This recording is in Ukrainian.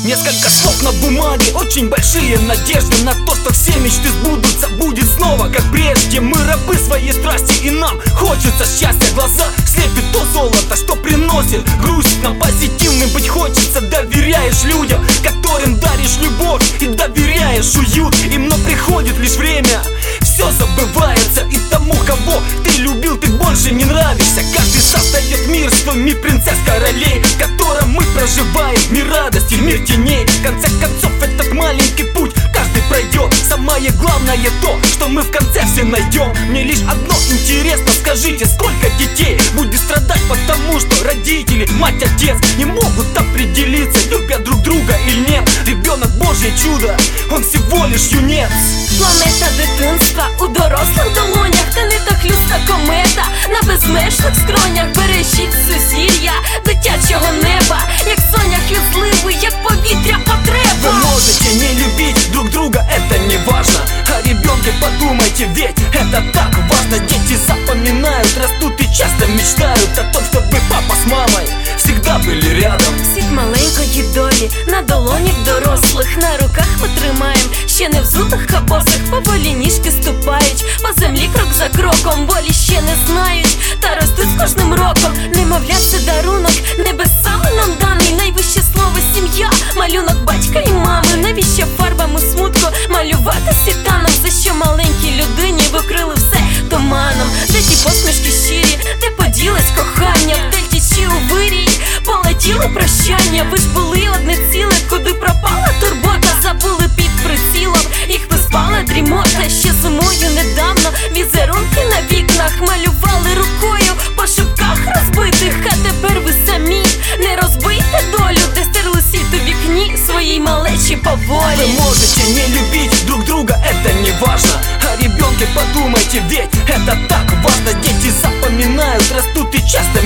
Несколько слов на бумаге, очень большие надежды на то, что все мечты сбудутся, будет снова как прежде. Мы рабы своей страсти, и нам хочется счастья. Глаза слепит то золото, что приносит грусть. Нам позитивным быть хочется. Доверяешь людям, которым даришь любовь, и доверяешь уют им, но приходит лишь время, все забывается, и тому, кого ты любил, ты больше не нравишься. Каждый создает мир свой, мир принцесс, королей, в котором мы проживаем мир радости, мир теней. В конце концов, этот маленький путь каждый пройдет. Самое главное то, что мы в конце все найдем. Мне лишь одно интересно, скажите, сколько детей будет страдать, потому что родители, мать, отец не могут определиться, любят друг друга или нет. Ребенок Божье чудо, он всего лиш юнець. Планета дитинства у дорослих долонях, та не так люста комета на безмежних скронях. Бережіть сузір'я дитячого неба, як соняхи зливи, як повітря потреба. Вы можете не любить друг друга, это не важно. О ребенке подумайте, ведь это так важно. Дети запоминают, растут и часто мечтают о том, чтобы папа с мамой всегда были рядом. Світ маленької долі на долонях дорослих, на руках ми тримаєм, ще не взутих, а босих. Поволі ніжки ступають по землі крок за кроком, болі ще не знають, та ростуть з кожним роком. Немовля це дарунок, небесами нам даний. Найвище слово сім'я, малюнок батька і мами. Навіщо фарбами смутку малювати світанок? За що маленькій людині викрили все туманом? Де ті посмішки щирі, де поділась кохання? В дельті чи у вирій полетіли прощання. Ви ж були одне ціле, куди пропала турбота? Забули під прицілом, їх виспала дрімота. Ще зимою недавно візерунки на вікнах малювали рукою по шибках розбитих. А тепер ви самі не розбийте долю, де стерли світ у вікні своїй малечі поволі. Вы можете не любить друг друга, это не важно. О ребенке подумайте, ведь это так важно. Дети запоминают, растут и часто